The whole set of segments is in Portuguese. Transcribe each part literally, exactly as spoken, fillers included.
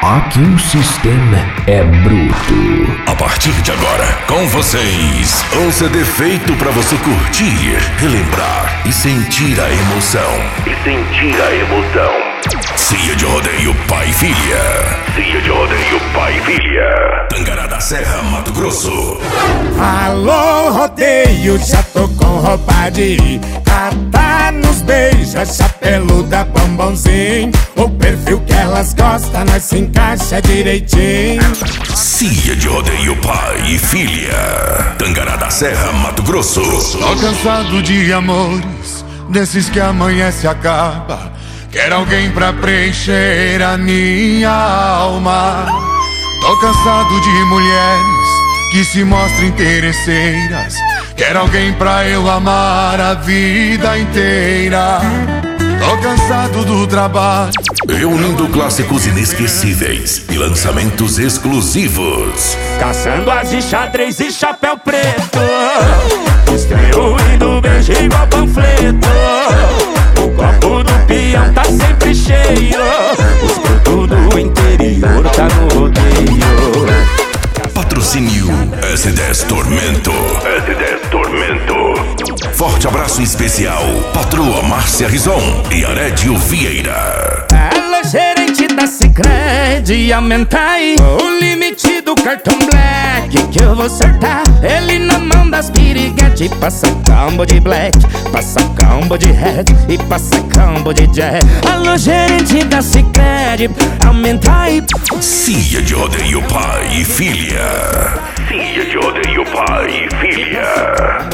Aqui o sistema é bruto. A partir de agora, com vocês, um C D feito pra você curtir, relembrar e sentir a emoção. E sentir a emoção. Cia de Rodeio Pai e Filha. Cia de Rodeio Pai e Filha. Tangará da Serra, Mato Grosso. Alô, rodeio, já tô com roupa de ir. Catar nos beijos, chapeluda, bombonzinho. O perfil que elas gostam, nós se encaixa direitinho. Cia de Rodeio Pai e Filha. Tangará da Serra, Mato Grosso. Tô cansado de amores, desses que amanhece e acaba. Quero alguém pra preencher a minha alma. Tô cansado de mulheres que se mostram interesseiras. Quero alguém pra eu amar a vida inteira. Tô cansado do trabalho, reunindo clássicos inesquecíveis e lançamentos exclusivos. Caçando as de xadrez e chapéu preto, distribuindo beijo igual panfleto. O copo do peão tá sempre cheio, os produtos do interior tá no rodeio. Patrocínio S dez Tormento. S dez Tormento. Forte abraço especial, patroa Márcia Rison e Arédio Vieira. Alô, gerente da Sicredi, aumenta aí o limite do cartão Black, que eu vou acertar ele na mão das piriguete. Passa combo de Black, passa combo de Red e passa combo de Jack. Alô, gerente da Sicredi, aumenta aí. Cia de Rodeio Pai e Filha. Cia de Rodeio Pai e Filha.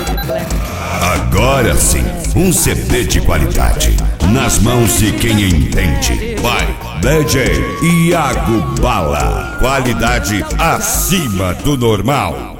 Agora sim, um C D de qualidade nas mãos de quem entende. Vai, D J Iago Bala. Qualidade acima do normal.